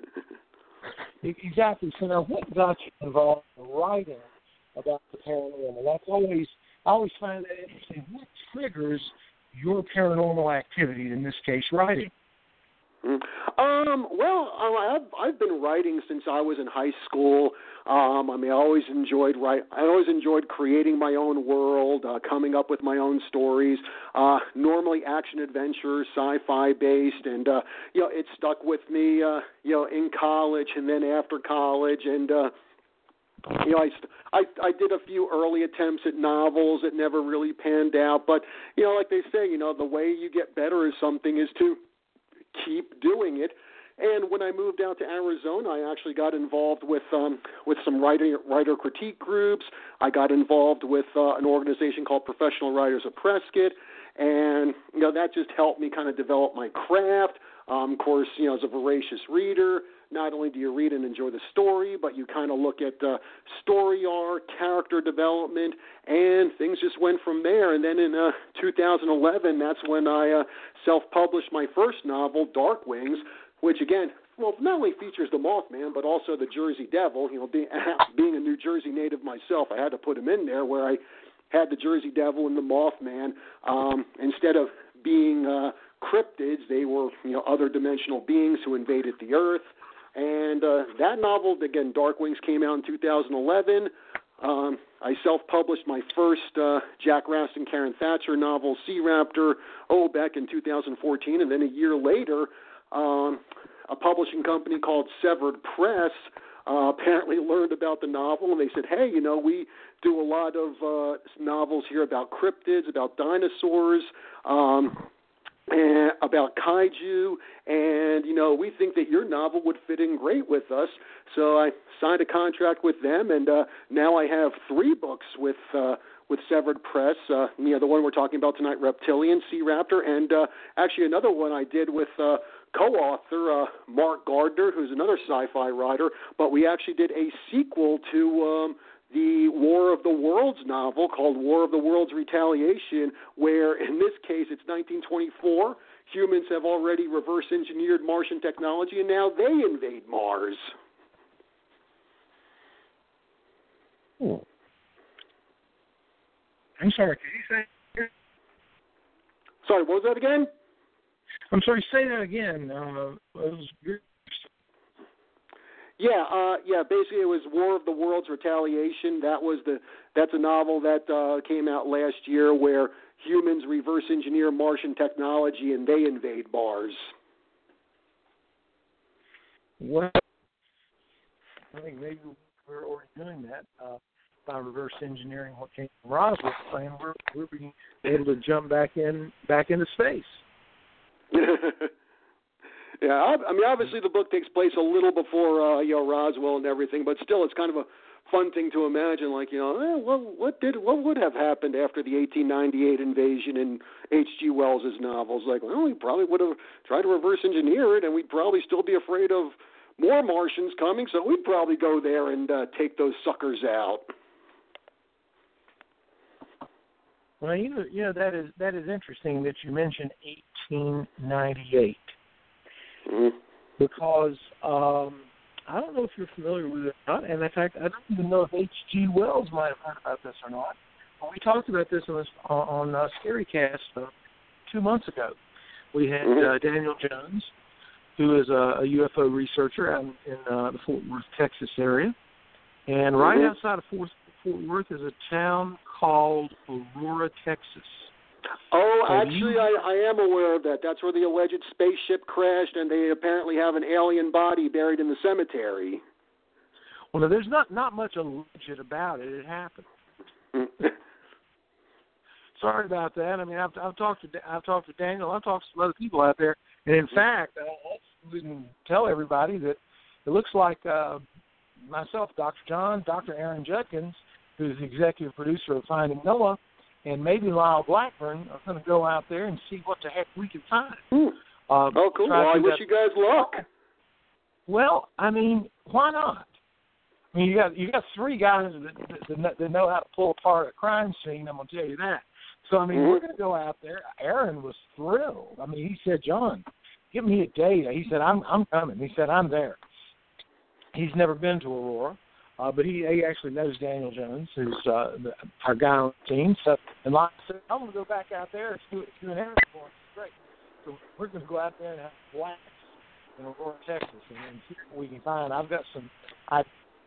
Exactly. So now what got you involved in writing about the paranormal? That's always, I always find that interesting. What triggers your paranormal activity, in this case, writing? Um, well, I've I've been writing since I was in high school. Um, I mean, I always enjoyed write. I always enjoyed creating my own world, uh, coming up with my own stories. Uh, normally action adventure, sci-fi based, and uh, you know, it stuck with me. Uh, you know, in college and then after college, and uh, you know, I, I I did a few early attempts at novels that never really panned out. But you know, like they say, you know, the way you get better at something is to keep doing it. And when I moved out to Arizona, I actually got involved with um, with some writer writer critique groups. I got involved with uh, an organization called Professional Writers of Prescott, and you know that just helped me kind of develop my craft. Um, of course, you know, as a voracious reader, not only do you read and enjoy the story, but you kind of look at uh, story arc, character development, and things just went from there. And then in uh, two thousand eleven, that's when I uh, self-published my first novel, Dark Wings, which, again, well, not only features the Mothman, but also the Jersey Devil. You know, being, being a New Jersey native myself, I had to put him in there where I had the Jersey Devil and the Mothman. Um, instead of being uh, cryptids, they were, you know, other dimensional beings who invaded the Earth. And uh, that novel, again, Dark Wings, came out in two thousand eleven. Um, I self-published my first uh, Jack Raston, Karen Thatcher novel, Sea Raptor, oh, back in two thousand fourteen. And then a year later, um, a publishing company called Severed Press uh, apparently learned about the novel, and they said, hey, you know, we do a lot of uh, novels here about cryptids, about dinosaurs. Um, and about kaiju, and, you know, we think that your novel would fit in great with us. So I signed a contract with them, and uh, now I have three books with uh, with Severed Press. Uh, you know, the one we're talking about tonight, Reptilian, Sea Raptor, and uh, actually another one I did with uh, co-author uh, Mark Gardner, who's another sci-fi writer, but we actually did a sequel to um, the War of the Worlds novel called War of the Worlds Retaliation, where in this case it's nineteen twenty-four. Humans have already reverse engineered Martian technology, and now they invade Mars. Hmm. I'm sorry, can you say? Sorry, what was that again? I'm sorry, say that again. Uh, it was good. Yeah, uh, yeah. Basically, it was War of the Worlds Retaliation. That was the. That's a novel that uh, came out last year, where humans reverse engineer Martian technology and they invade Mars. Well, I think maybe we're already doing that uh, by reverse engineering what came from Roswell, saying we're we're being able to jump back in back into space. Yeah, I mean, obviously the book takes place a little before uh, you know, Roswell and everything, but still, it's kind of a fun thing to imagine. Like, you know, eh, well, what did what would have happened after the eighteen ninety-eight invasion in H G Wells' novels? Like, well, we probably would have tried to reverse engineer it, and we'd probably still be afraid of more Martians coming, so we'd probably go there and uh, take those suckers out. Well, you know, you know that is that is interesting that you mentioned eighteen ninety-eight. Mm-hmm. Because um, I don't know if you're familiar with it or not, and in fact, I don't even know if H G Wells might have heard about this or not. But we talked about this on, on uh, ScaryCast uh, two months ago. We had uh, Daniel Jones, who is a, a U F O researcher out in, in uh, the Fort Worth, Texas area. And right mm-hmm. outside of Fort, Fort Worth is a town called Aurora, Texas. Oh, Have actually, you... I, I am aware of that. That's where the alleged spaceship crashed, and they apparently have an alien body buried in the cemetery. Well, no, there's not, not much alleged about it. It happened. Sorry about that. I mean, I've, I've talked to I've talked to Daniel. I've talked to some other people out there, and in fact, I didn't tell everybody that it looks like uh, myself, Doctor John, Doctor Aaron Judkins, who's the executive producer of Finding Noah, and maybe Lyle Blackburn are going to go out there and see what the heck we can find. Hmm. Uh, oh, cool. Well, I wish that. you guys luck. Well, I mean, why not? I mean, you got you got three guys that, that, that know how to pull apart a crime scene. I'm going to tell you that. So, I mean, mm-hmm. we're going to go out there. Aaron was thrilled. I mean, he said, John, give me a date. He said, I'm I'm coming. He said, I'm there. He's never been to Aurora. Uh, but he, he actually knows Daniel Jones, who's uh, the, our guy on the team. So, and like I said, I'm going to go back out there and do it through an air for us. Great. So we're going to go out there and have blacks in Aurora, Texas, and then see what we can find. I've got some, I,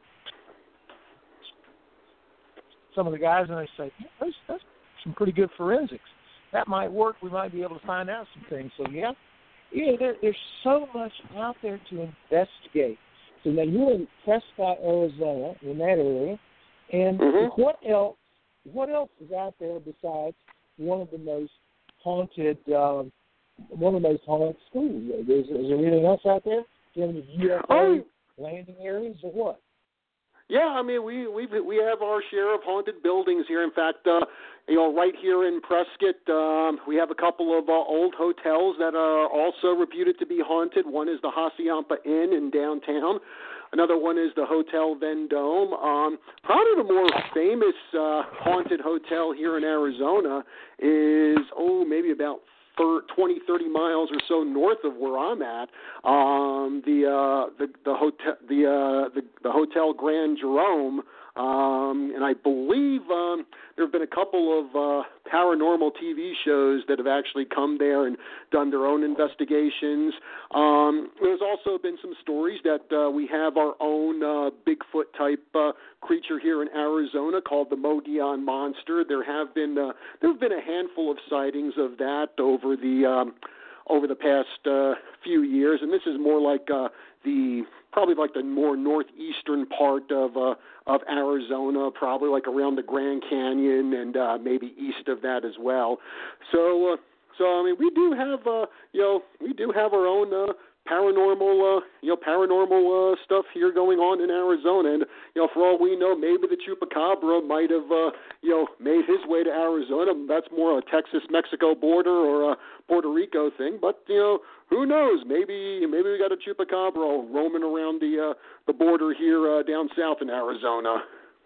some of the guys, and they say, yeah, that's, that's some pretty good forensics. That might work. We might be able to find out some things. So, yeah, yeah, there, there's so much out there to investigate. So now you're in Prescott, Arizona, in that area, and mm-hmm. what else? What else is out there besides one of the most haunted, um, one of the most haunted schools? Is, is there anything else out there? Do you have any U F O oh. landing areas or what? Yeah, I mean, we we we have our share of haunted buildings here. In fact, uh, you know, right here in Prescott, um, we have a couple of uh, old hotels that are also reputed to be haunted. One is the Hacienda Inn in downtown. Another one is the Hotel Vendome. Um, probably the more famous uh, haunted hotel here in Arizona is, oh, maybe about twenty, thirty miles or so north of where I'm at, um, the, uh, the the hotel the, uh, the the Hotel Grand Jerome, um, and I believe um, there have been a couple of uh, paranormal T V shows that have actually come there and done their own investigations. Um, there's also been some stories that uh, we have our own uh, Bigfoot type uh, creature here in Arizona called the Mogollon Monster. There have been uh, there have been a handful of sightings of that over the um, over the past uh, few years, and this is more like uh, the probably like the more northeastern part of uh, of Arizona, probably like around the Grand Canyon and uh, maybe east of that as well. So. Uh, So I mean, we do have uh, you know we do have our own uh, paranormal uh, you know paranormal uh, stuff here going on in Arizona, and you know for all we know, maybe the chupacabra might have uh, you know made his way to Arizona. That's more a Texas-Mexico border or a Puerto Rico thing, but you know who knows? Maybe maybe we got a chupacabra roaming around the uh, the border here uh, down south in Arizona.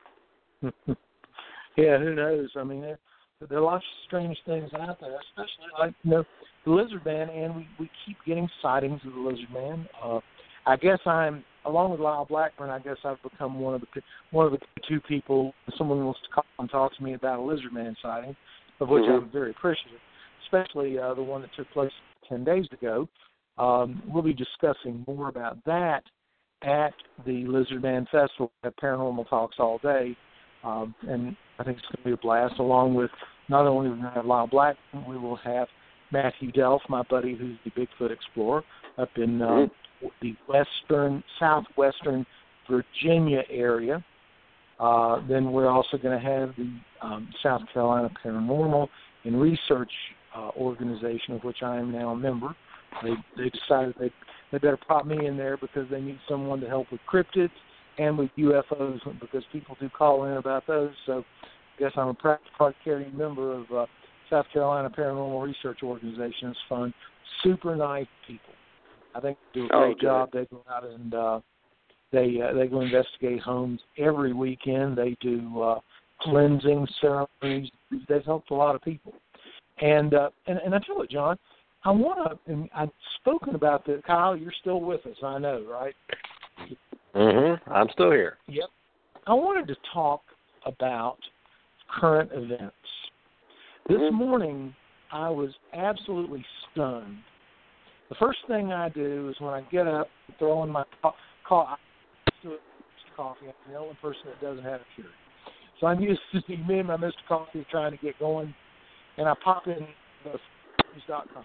Yeah, who knows? I mean, there, there are lots of strange things out there, especially like, you know, the lizard man, and we, we keep getting sightings of the lizard man. Uh, I guess I'm, along with Lyle Blackburn, I guess I've become one of the one of the two people, someone wants to call and talk to me about a lizard man sighting, of which mm-hmm. I'm very appreciative, especially uh, the one that took place ten days ago. Um, we'll be discussing more about that at the Lizard Man Festival at Paranormal Talks all day. Um, and I think it's going to be a blast, along with not only will we have Lyle Blackburn, we will have Matthew Delph, my buddy who's the Bigfoot Explorer, up in um, the western, southwestern Virginia area. Uh, then we're also going to have the um, South Carolina Paranormal and Research uh, Organization, of which I am now a member. They, they decided they, they better prop me in there because they need someone to help with cryptids and with U F Os, because people do call in about those. So I guess I'm a proud card-carrying member of uh, South Carolina Paranormal Research Organization. It's fun. Super nice people. I think they do a great okay. job. They go out and uh, they uh, they go investigate homes every weekend. They do uh, cleansing ceremonies. They've helped a lot of people. And uh, and, and I tell you, John, I want to, and I've spoken about this. Kyle, you're still with us, I know, right? Mm-hmm. I'm still here. Yep. I wanted to talk about current events. This mm-hmm. morning, I was absolutely stunned. The first thing I do is when I get up, throw in my co- co- coffee. I'm the only person that doesn't have a Keurig. So I'm used to me and my Mister Coffee trying to get going, and I pop in the news dot com.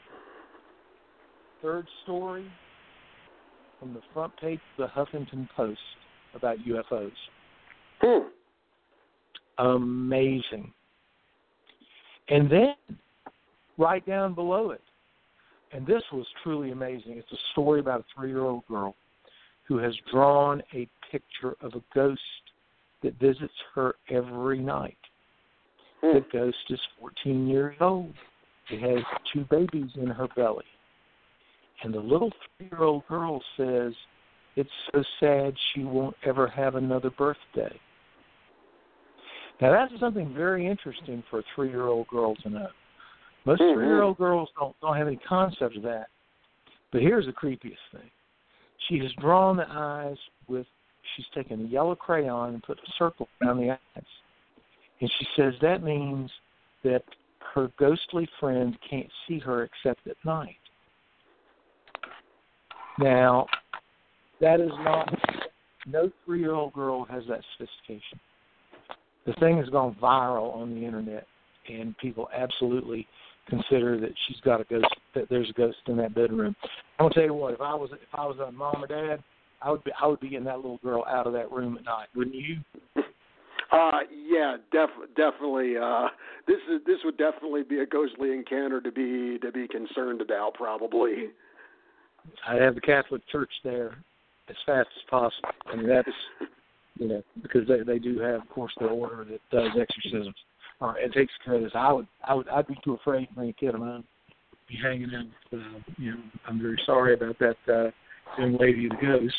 Third story from the front page of the Huffington Post about U F Os. Hmm. Amazing. And then, right down below it, and this was truly amazing, it's a story about a three-year-old girl who has drawn a picture of a ghost that visits her every night. Hmm. The ghost is fourteen years old. It has two babies in her belly. And the little three-year-old girl says it's so sad she won't ever have another birthday. Now, that's something very interesting for a three-year-old girl to know. Most mm-hmm. three-year-old girls don't, don't have any concept of that. But here's the creepiest thing. She has drawn the eyes with, she's taken a yellow crayon and put a circle around the eyes. And she says that means that her ghostly friend can't see her except at night. Now, that is not, no three-year-old girl has that sophistication. The thing has gone viral on the internet, and people absolutely consider that she's got a ghost, that there's a ghost in that bedroom. I'm gonna tell you what, if I was if I was a mom or dad, I would be I would be getting that little girl out of that room at night, wouldn't you? Uh, yeah, def- definitely. Uh, this is this would definitely be a ghostly encounter to be to be concerned about, probably. I'd have the Catholic Church there as fast as possible. I mean, that's, you know, because they they do have, of course, the order that does exorcisms. Uh, it takes care of this. I would, I would, I'd be too afraid to bring a kid of mine be hanging out. Uh, you know, I'm very sorry about that uh, young lady, the ghost.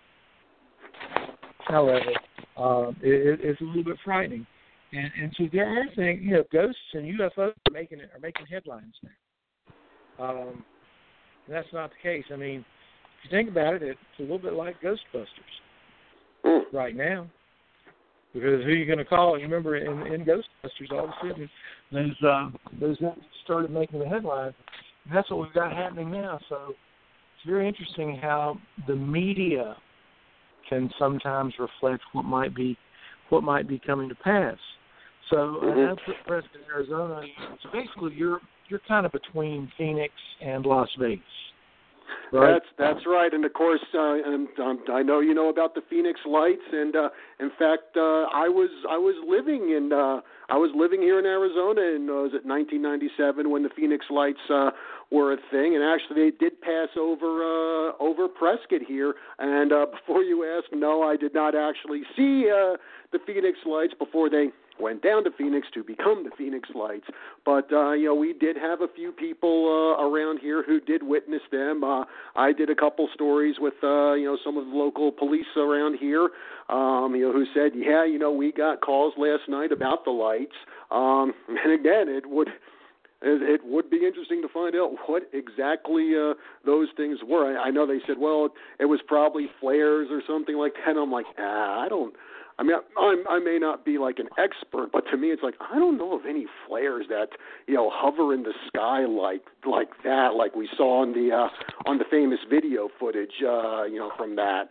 However, uh, it, it's a little bit frightening, and and so there are things. You know, ghosts and U F Os are making are making headlines now. Um, and that's not the case. I mean, if you think about it, it's a little bit like Ghostbusters mm. right now. Because who are you going to call? You remember in, in Ghostbusters, all of a sudden, those uh, those guys started making the headlines. And that's what we've got happening now. So it's very interesting how the media can sometimes reflect what might be what might be coming to pass. So mm-hmm. I put Preston, Arizona. So basically, you're you're kind of between Phoenix and Las Vegas. Right. That's that's right, and of course, uh, and um, I know you know about the Phoenix Lights, and uh, in fact, uh, I was I was living in uh, I was living here in Arizona in uh, was it nineteen ninety-seven when the Phoenix Lights uh, were a thing, and actually they did pass over uh, over Prescott here. And uh, before you ask, no, I did not actually see uh, the Phoenix Lights before they went down to Phoenix to become the Phoenix Lights. But, uh, you know, we did have a few people uh, around here who did witness them. Uh, I did a couple stories with, uh, you know, some of the local police around here, um, you know, who said, yeah, you know, we got calls last night about the lights. Um, and again, it would... It would be interesting to find out what exactly uh, those things were. I, I know they said, well, it was probably flares or something like that. And I'm like, ah, I don't. I mean, I, I may not be like an expert, but to me, it's like I don't know of any flares that you know hover in the sky like like that, like we saw on the uh, on the famous video footage, uh, you know, from that.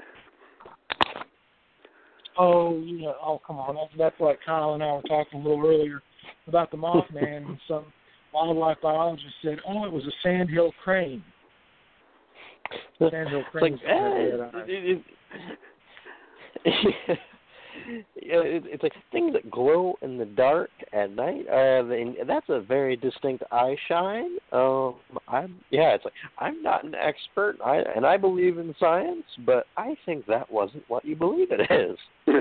Oh, yeah. Oh, come on. That's, that's like Kyle and I were talking a little earlier about the Mothman and some wildlife biologist said, oh, it was a sandhill crane. Sandhill crane. Like, eh, it, it, you know, it, it's like things that glow in the dark at night. Uh, and that's a very distinct eye shine. Um, I'm yeah, it's like I'm not an expert, I, and I believe in science, but I think that wasn't what you believe it is.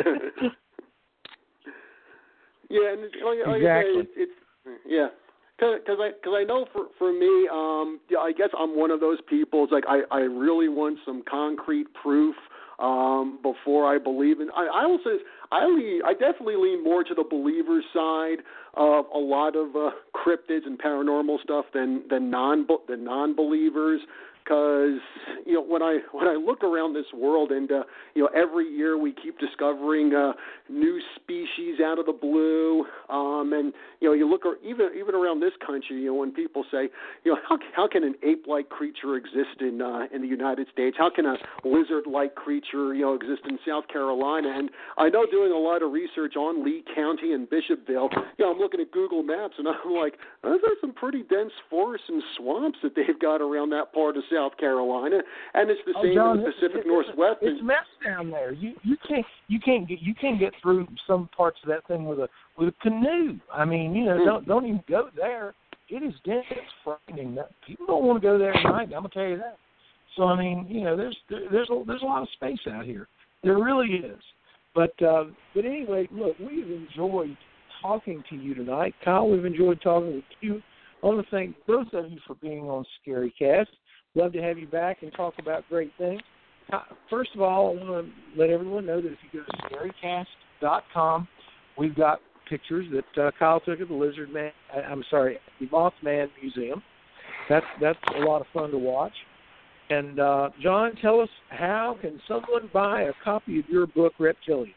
Yeah, and like, like exactly. I say, it's, it's yeah. Because I, cause I know for, for me, um, yeah, I guess I'm one of those people. It's like I, I really want some concrete proof um, before I believe in. I, I will say I lean, I definitely lean more to the believer side of a lot of uh, cryptids and paranormal stuff than than non than non-believers. Because you know when I when I look around this world and uh, you know every year we keep discovering uh, new species out of the blue, um, and you know you look even even around this country, you know when people say you know how how can an ape-like creature exist in uh, in the United States? How can a lizard-like creature you know exist in South Carolina? And I know doing a lot of research on Lee County and Bishopville, you know I'm looking at Google Maps and I'm like, those are some pretty dense forests and swamps that they've got around that part of South Carolina, and it's the oh, same John, in the Pacific it's, Northwest. It's a mess down there. You you can't you can't get you can't get through some parts of that thing with a with a canoe. I mean, you know, hmm. don't don't even go there. It is dense. It's frightening. People don't want to go there at night. I'm gonna tell you that. So I mean, you know, there's there, there's a, there's a lot of space out here. There really is. But uh, but anyway, look, we've enjoyed talking to you tonight, Kyle. We've enjoyed talking with you. I want to thank both of you for being on Scary Cast. Love to have you back and talk about great things. First of all, I want to let everyone know that if you go to scary cast dot com, we've got pictures that uh, Kyle took at the Lizard Man. I'm sorry, the Mothman Museum. That's that's a lot of fun to watch. And uh, John, tell us, how can someone buy a copy of your book, Reptilian?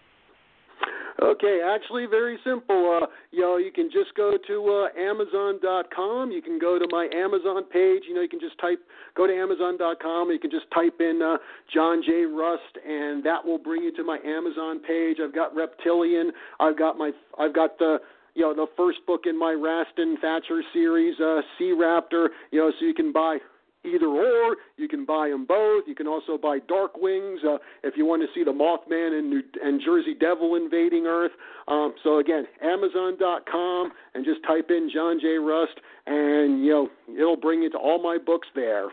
Okay, actually very simple. Uh, you know, you can just go to uh, amazon dot com. You can go to my Amazon page. You know, you can just type, go to amazon dot com. You can just type in uh, John J. Rust, and that will bring you to my Amazon page. I've got Reptilian. I've got my, I've got the, you know, the first book in my Rastin Thatcher series, uh, Sea Raptor. You know, so you can buy either or. You can buy them both. You can also buy Dark Wings uh, if you want to see the Mothman and, New, and Jersey Devil invading Earth. Um, so again, amazon dot com, and just type in John J. Rust, and you know it'll bring you to all my books there.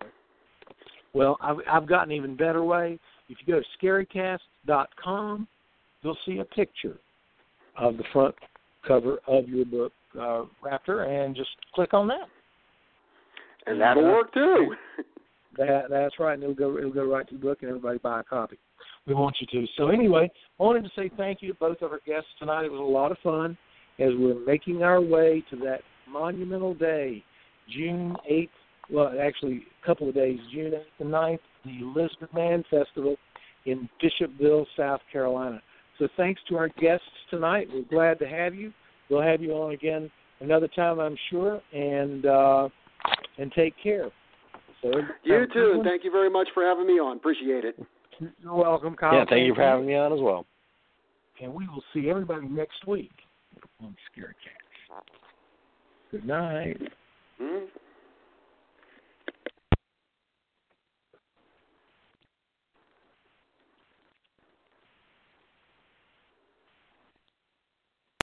Well, I've, I've got an even better way. If you go to scary cast dot com, you'll see a picture of the front cover of your book, uh, Raptor, and just click on that. And that'll work too. That that's right. And it'll go it'll go right to the book, and everybody buy a copy. We want you to. So anyway, I wanted to say thank you to both of our guests tonight. It was a lot of fun as we're making our way to that monumental day, June eighth. Well, actually, a couple of days, June eighth and ninth, the Lizard Man Festival in Bishopville, South Carolina. So thanks to our guests tonight. We're glad to have you. We'll have you on again another time, I'm sure. And uh, and take care. So, you too, and thank you very much for having me on. Appreciate it. You're welcome, Kyle. Yeah, thank, thank you for you. having me on as well. And we will see everybody next week on Scary Cats. Good night. Mm-hmm.